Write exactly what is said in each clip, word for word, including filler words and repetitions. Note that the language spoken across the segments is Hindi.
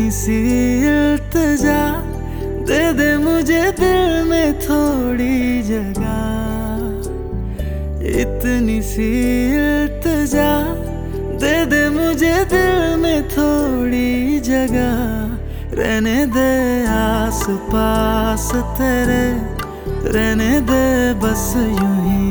इतनी सी इल्तिजा दे दे मुझे दिल में थोड़ी जगह, इतनी सी इल्तिजा दे दे मुझे दिल में थोड़ी जगह। रहने दे आस पास तेरे, रहने दे बस यूं ही,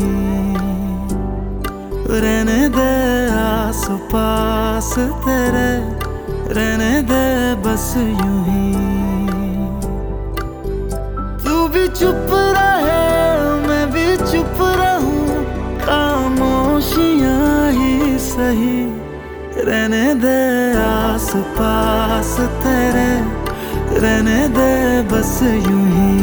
रहने दे आस पास तेरे, रहने दे बस यूं ही। तू भी चुप रहे मैं भी चुप रहूं, खामोशियां ही सही। रहने दे आस पास तेरे, रहने दे बस यूं ही,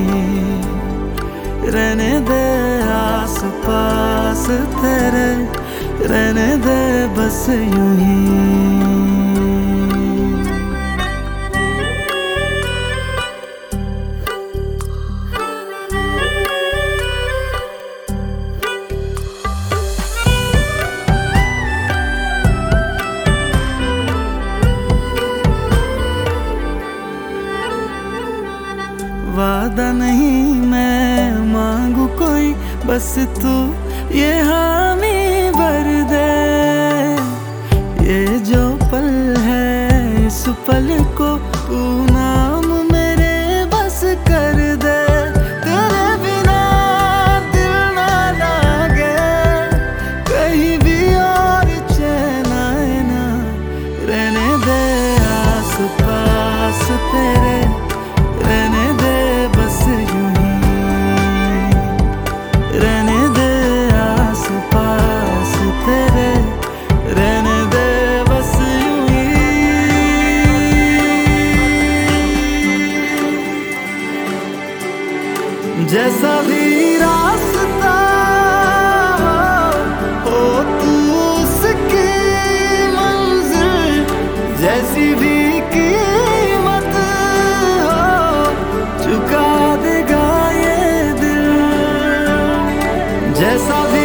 रहने दे आस पास तेरे, रहने दे बस यूं ही। वादा नहीं मैं मांगू कोई, बस तू ये हामी भर दे। ये जो पल है इस पल को तू नाम मेरे बस कर दे। तेरे बिना दिल ना लागे कहीं भी और चैन आए ना। रहने दे आस पास तेरे, रहने दे बस यूं ही, रहने दे आस पास तेरे, रहने दे बस यूं ही। जैसा भी रास्ता हो तू उसकी मंजिल, जैसी भी कीमत चुका देगा ये दिल। जैसा भी